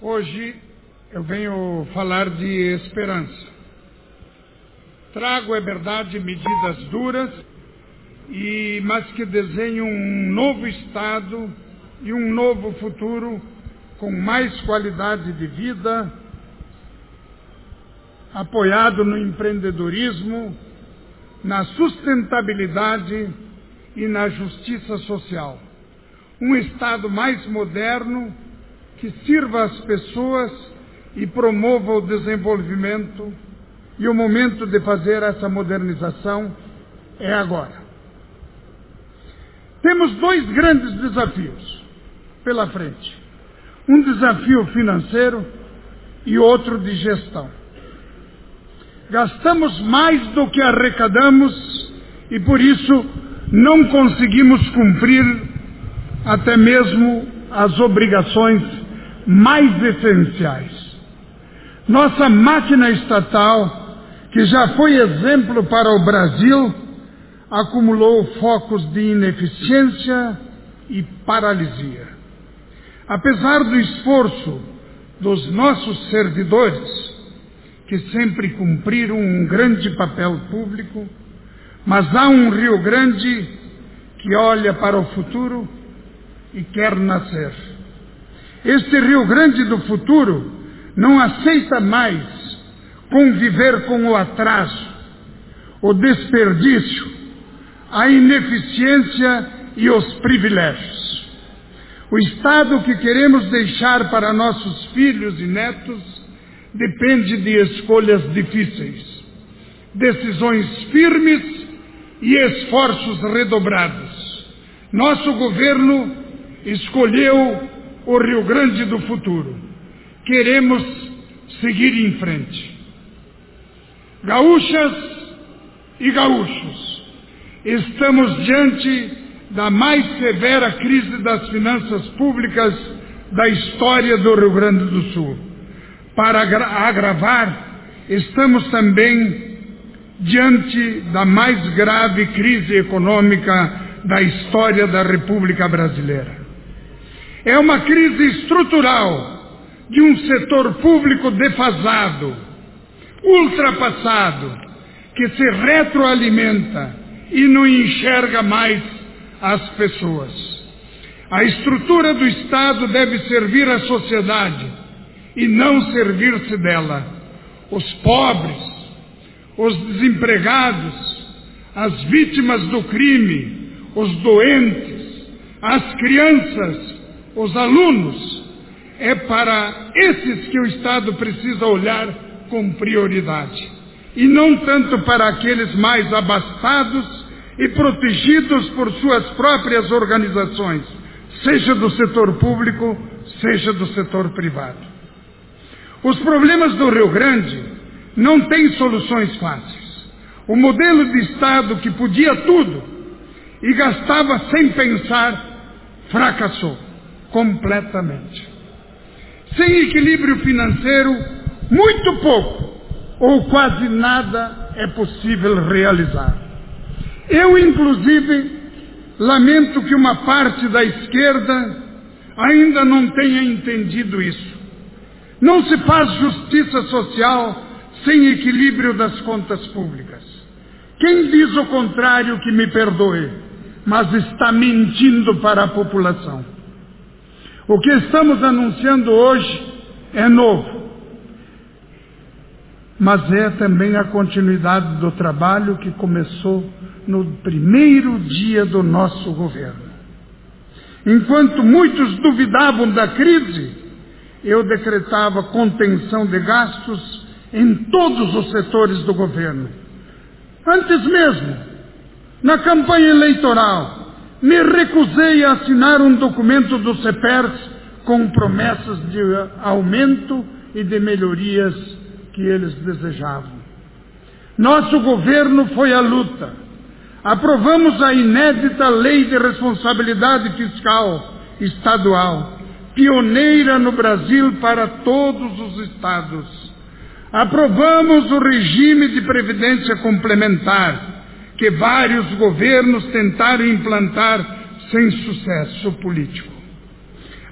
Hoje eu venho falar de esperança. Trago, é verdade, medidas duras, mas que desenham um novo Estado e um novo futuro com mais qualidade de vida, apoiado no empreendedorismo, na sustentabilidade e na justiça social. Um Estado mais moderno que sirva às pessoas e promova o desenvolvimento, e o momento de fazer essa modernização é agora. Temos dois grandes desafios pela frente. Um desafio financeiro e outro de gestão. Gastamos mais do que arrecadamos e por isso não conseguimos cumprir até mesmo as obrigações mais essenciais. Nossa máquina estatal, que já foi exemplo para o Brasil, acumulou focos de ineficiência e paralisia. Apesar do esforço dos nossos servidores, que sempre cumpriram um grande papel público, mas há um Rio Grande que olha para o futuro e quer nascer. Este Rio Grande do futuro não aceita mais conviver com o atraso, o desperdício, a ineficiência e os privilégios. O Estado que queremos deixar para nossos filhos e netos depende de escolhas difíceis, decisões firmes e esforços redobrados. Nosso governo escolheu o Rio Grande do futuro. Queremos seguir em frente. Gaúchas e gaúchos, estamos diante da mais severa crise das finanças públicas da história do Rio Grande do Sul. Para agravar, estamos também diante da mais grave crise econômica da história da República Brasileira. É uma crise estrutural de um setor público defasado, ultrapassado, que se retroalimenta e não enxerga mais as pessoas. A estrutura do Estado deve servir à sociedade e não servir-se dela. Os pobres, os desempregados, as vítimas do crime, os doentes, as crianças, os alunos, é para esses que o Estado precisa olhar com prioridade, e não tanto para aqueles mais abastados e protegidos por suas próprias organizações, seja do setor público, seja do setor privado. Os problemas do Rio Grande não têm soluções fáceis. O modelo de Estado que podia tudo e gastava sem pensar, fracassou completamente. Sem equilíbrio financeiro, muito pouco ou quase nada é possível realizar. Eu, inclusive, lamento que uma parte da esquerda ainda não tenha entendido isso. Não se faz justiça social sem equilíbrio das contas públicas. Quem diz o contrário que me perdoe, mas está mentindo para a população. O que estamos anunciando hoje é novo, mas é também a continuidade do trabalho que começou no primeiro dia do nosso governo. Enquanto muitos duvidavam da crise, eu decretava contenção de gastos em todos os setores do governo. Antes mesmo, na campanha eleitoral, me recusei a assinar um documento do CEPERS com promessas de aumento e de melhorias que eles desejavam. Nosso governo foi à luta. Aprovamos a inédita Lei de Responsabilidade Fiscal Estadual, pioneira no Brasil para todos os estados. Aprovamos o regime de previdência complementar, que vários governos tentaram implantar sem sucesso político.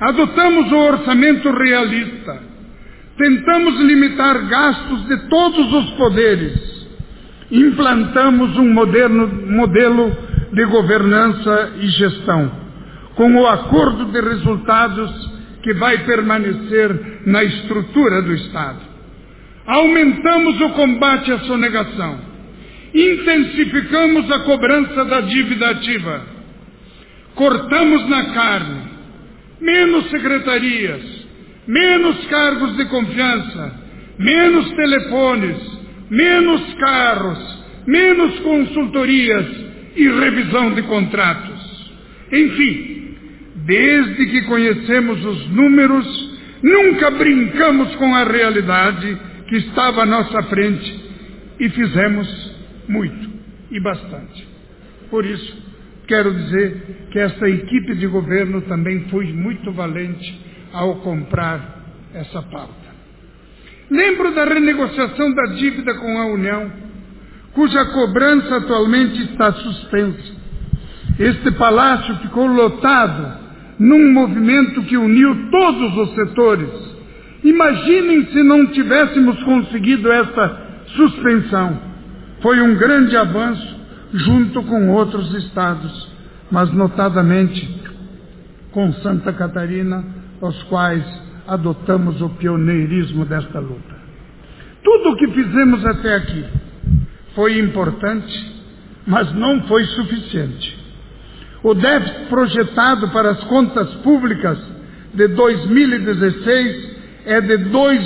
Adotamos o orçamento realista. Tentamos limitar gastos de todos os poderes. Implantamos um modelo de governança e gestão, com o acordo de resultados que vai permanecer na estrutura do Estado. Aumentamos o combate à sonegação. Intensificamos a cobrança da dívida ativa. Cortamos na carne. Menos secretarias, menos cargos de confiança, menos telefones, menos carros, menos consultorias e revisão de contratos. Enfim, desde que conhecemos os números, nunca brincamos com a realidade que estava à nossa frente e fizemos muito e bastante. Por isso, quero dizer que essa equipe de governo também foi muito valente ao comprar essa pauta. Lembro da renegociação da dívida com a União, cuja cobrança atualmente está suspensa. Este palácio ficou lotado num movimento que uniu todos os setores. Imaginem se não tivéssemos conseguido essa suspensão. Foi um grande avanço junto com outros estados, mas notadamente com Santa Catarina, os quais adotamos o pioneirismo desta luta. Tudo o que fizemos até aqui foi importante, mas não foi suficiente. O déficit projetado para as contas públicas de 2016 é de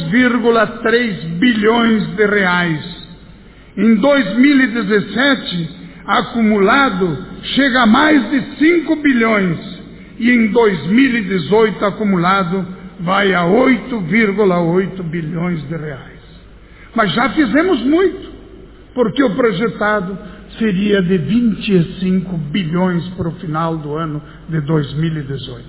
2,3 bilhões de reais. Em 2017, acumulado, chega a mais de 5 bilhões e em 2018 acumulado vai a 8,8 bilhões de reais. Mas já fizemos muito, porque o projetado seria de 25 bilhões para o final do ano de 2018.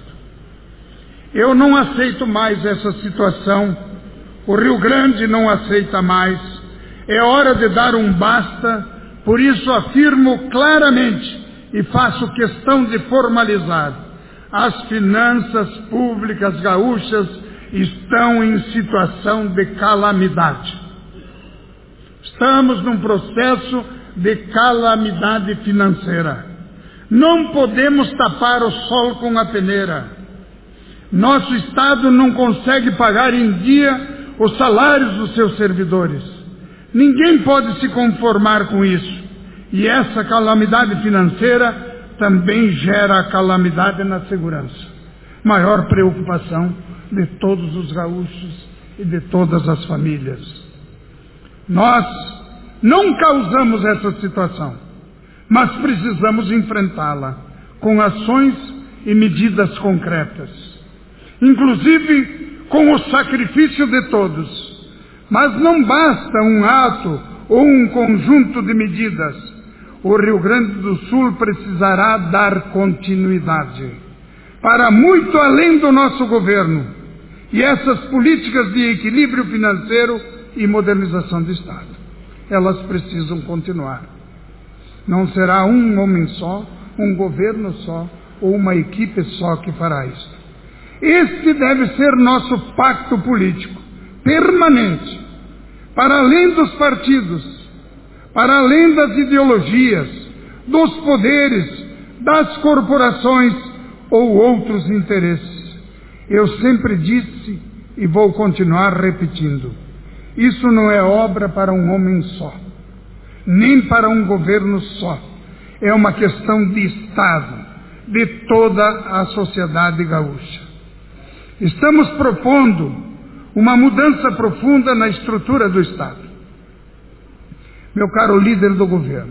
Eu não aceito mais essa situação, o Rio Grande não aceita mais, é hora de dar um basta. Por isso afirmo claramente e faço questão de formalizar: as finanças públicas gaúchas estão em situação de calamidade. Estamos num processo de calamidade financeira. Não podemos tapar o sol com a peneira. Nosso Estado não consegue pagar em dia os salários dos seus servidores. Ninguém pode se conformar com isso. E essa calamidade financeira também gera a calamidade na segurança. Maior preocupação de todos os gaúchos e de todas as famílias. Nós não causamos essa situação, mas precisamos enfrentá-la com ações e medidas concretas, inclusive com o sacrifício de todos. Mas não basta um ato ou um conjunto de medidas. O Rio Grande do Sul precisará dar continuidade para muito além do nosso governo. E essas políticas de equilíbrio financeiro e modernização do Estado, elas precisam continuar. Não será um homem só, um governo só ou uma equipe só que fará isso. Este deve ser nosso pacto político permanente, para além dos partidos, para além das ideologias, dos poderes, das corporações ou outros interesses. Eu sempre disse e vou continuar repetindo: isso não é obra para um homem só, nem para um governo só. É uma questão de Estado, de toda a sociedade gaúcha. Estamos propondo uma mudança profunda na estrutura do Estado. Meu caro líder do governo,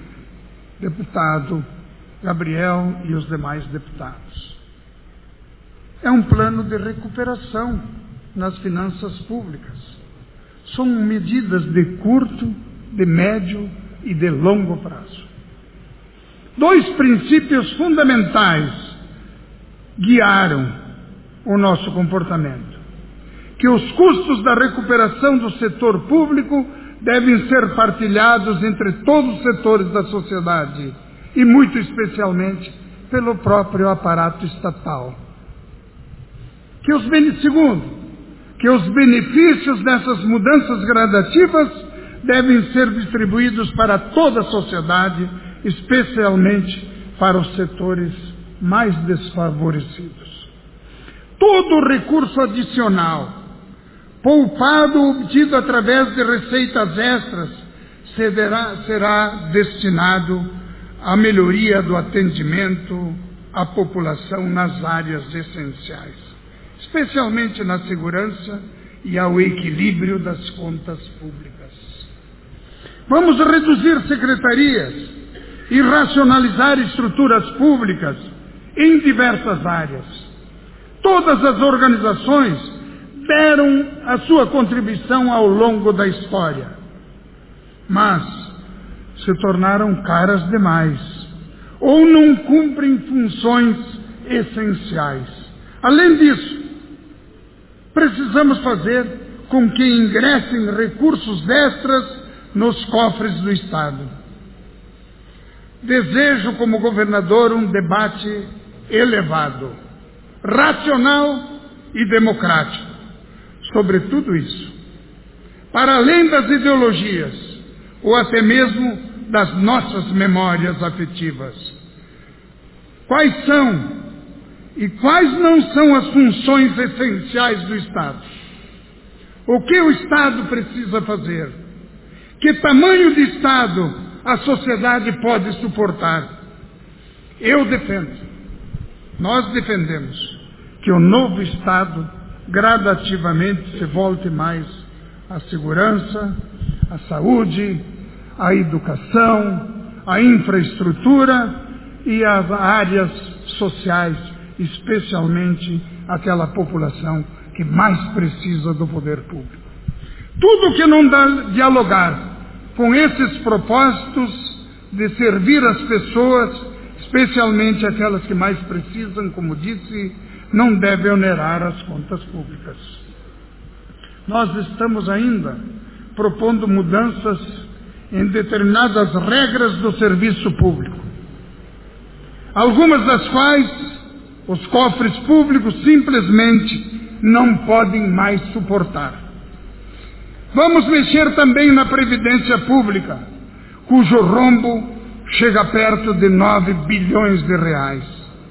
deputado Gabriel e os demais deputados, é um plano de recuperação nas finanças públicas. São medidas de curto, de médio e de longo prazo. Dois princípios fundamentais guiaram o nosso comportamento: que os custos da recuperação do setor público devem ser partilhados entre todos os setores da sociedade e, muito especialmente, pelo próprio aparato estatal. Segundo, que os benefícios dessas mudanças gradativas devem ser distribuídos para toda a sociedade, especialmente para os setores mais desfavorecidos. Todo recurso adicional, poupado ou obtido através de receitas extras, será destinado à melhoria do atendimento à população nas áreas essenciais, especialmente na segurança e ao equilíbrio das contas públicas. Vamos reduzir secretarias e racionalizar estruturas públicas em diversas áreas. Todas as organizações deram a sua contribuição ao longo da história, mas se tornaram caras demais ou não cumprem funções essenciais. Além disso, precisamos fazer com que ingressem recursos extras nos cofres do Estado. Desejo, como governador, um debate elevado, racional e democrático sobre tudo isso, para além das ideologias ou até mesmo das nossas memórias afetivas. Quais são e quais não são as funções essenciais do Estado? O que o Estado precisa fazer? Que tamanho de Estado a sociedade pode suportar? Eu defendo, nós defendemos, que o novo Estado gradativamente se volte mais à segurança, à saúde, à educação, à infraestrutura e às áreas sociais, especialmente aquela população que mais precisa do poder público. Tudo que não dialogar com esses propósitos de servir as pessoas, especialmente aquelas que mais precisam, como disse, não deve onerar as contas públicas. Nós estamos ainda propondo mudanças em determinadas regras do serviço público, algumas das quais os cofres públicos simplesmente não podem mais suportar. Vamos mexer também na Previdência Pública, cujo rombo chega perto de 9 bilhões de reais.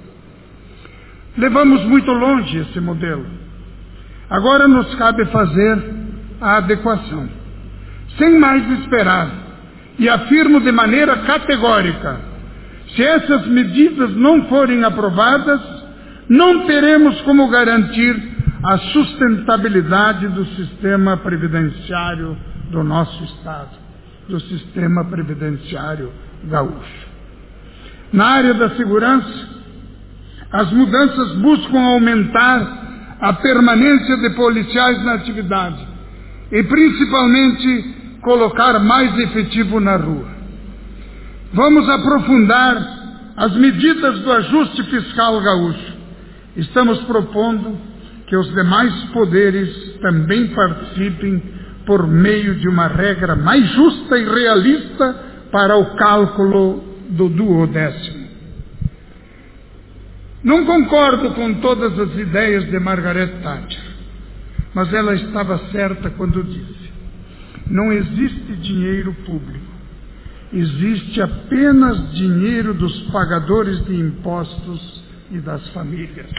Levamos muito longe esse modelo. Agora nos cabe fazer a adequação. Sem mais esperar, e afirmo de maneira categórica, se essas medidas não forem aprovadas, não teremos como garantir a sustentabilidade do sistema previdenciário do nosso Estado, do sistema previdenciário gaúcho. Na área da segurança, as mudanças buscam aumentar a permanência de policiais na atividade e principalmente colocar mais efetivo na rua. Vamos aprofundar as medidas do ajuste fiscal gaúcho. Estamos propondo que os demais poderes também participem por meio de uma regra mais justa e realista para o cálculo do duodécimo. Não concordo com todas as ideias de Margaret Thatcher, mas ela estava certa quando disse: não existe dinheiro público, existe apenas dinheiro dos pagadores de impostos e das famílias.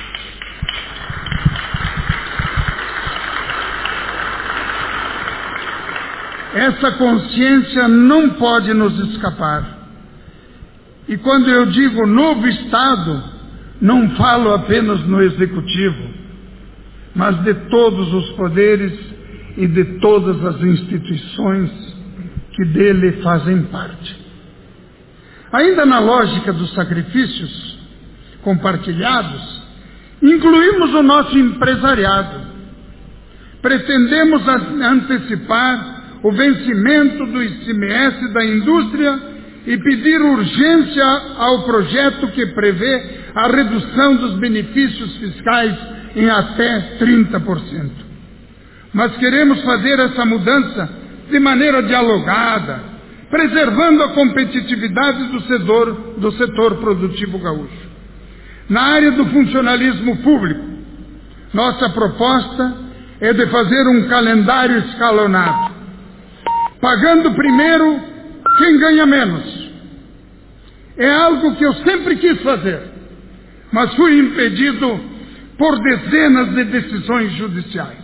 Essa consciência não pode nos escapar. E quando eu digo novo Estado, não falo apenas no Executivo, mas de todos os poderes e de todas as instituições que dele fazem parte. Ainda na lógica dos sacrifícios compartilhados, incluímos o nosso empresariado. Pretendemos antecipar o vencimento do ICMS da indústria e pedir urgência ao projeto que prevê a redução dos benefícios fiscais em até 30%. Mas queremos fazer essa mudança de maneira dialogada, preservando a competitividade do setor produtivo gaúcho. Na área do funcionalismo público, Nossa proposta é de fazer um calendário escalonado, pagando primeiro quem ganha menos. É algo que eu sempre quis fazer, mas fui impedido por dezenas de decisões judiciais.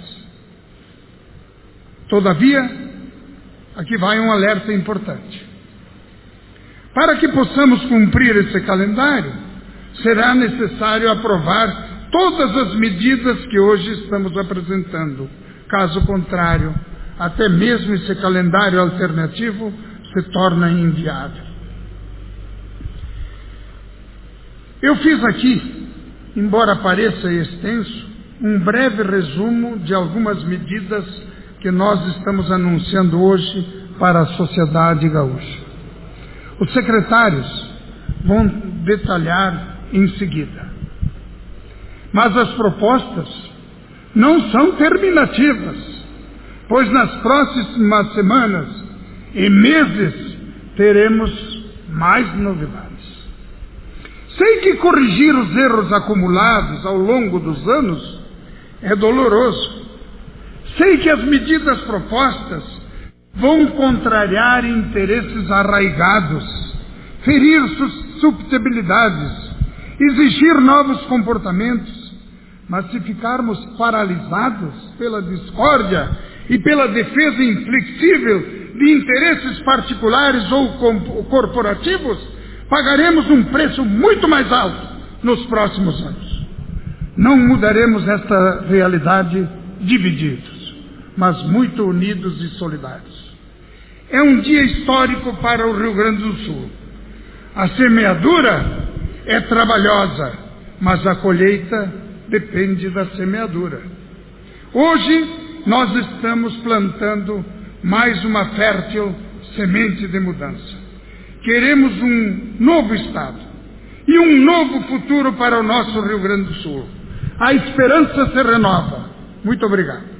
Todavia, aqui vai um alerta importante. Para que possamos cumprir esse calendário, será necessário aprovar todas as medidas que hoje estamos apresentando. Caso contrário, até mesmo esse calendário alternativo se torna inviável. Eu fiz aqui, embora pareça extenso, um breve resumo de algumas medidas que nós estamos anunciando hoje para a sociedade gaúcha. Os secretários vão detalhar em seguida. Mas as propostas não são terminativas, pois nas próximas semanas e meses teremos mais novidades. Sei que corrigir os erros acumulados ao longo dos anos é doloroso. Sei que as medidas propostas vão contrariar interesses arraigados, ferir suscetibilidades, exigir novos comportamentos, mas se ficarmos paralisados pela discórdia e pela defesa inflexível de interesses particulares ou corporativos, pagaremos um preço muito mais alto nos próximos anos. Não mudaremos esta realidade divididos, mas muito unidos e solidários. É um dia histórico para o Rio Grande do Sul. A semeadura é trabalhosa, mas a colheita depende da semeadura. Hoje nós estamos plantando mais uma fértil semente de mudança. Queremos um novo Estado e um novo futuro para o nosso Rio Grande do Sul. A esperança se renova. Muito obrigado.